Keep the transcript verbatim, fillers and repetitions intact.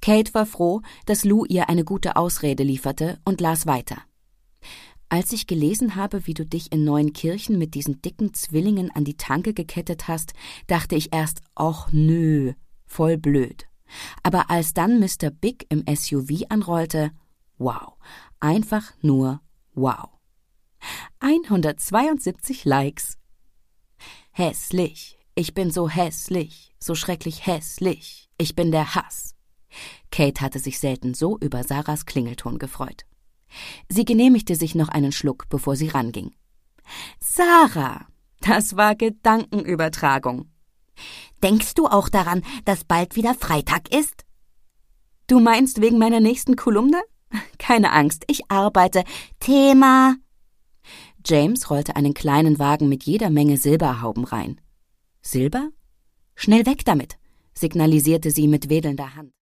Kate war froh, dass Lou ihr eine gute Ausrede lieferte und las weiter. Als ich gelesen habe, wie du dich in Neuenkirchen mit diesen dicken Zwillingen an die Tanke gekettet hast, dachte ich erst, ach nö, voll blöd. Aber als dann Mister Big im S U V anrollte, wow, einfach nur wow. hundertzweiundsiebzig Likes. Hässlich, ich bin so hässlich, so schrecklich hässlich, ich bin der Hass. Kate hatte sich selten so über Sarahs Klingelton gefreut. Sie genehmigte sich noch einen Schluck, bevor sie ranging. Sarah, das war Gedankenübertragung. Denkst du auch daran, dass bald wieder Freitag ist? Du meinst wegen meiner nächsten Kolumne? Keine Angst, ich arbeite. Thema. James rollte einen kleinen Wagen mit jeder Menge Silberhauben rein. Silber? Schnell weg damit, signalisierte sie mit wedelnder Hand.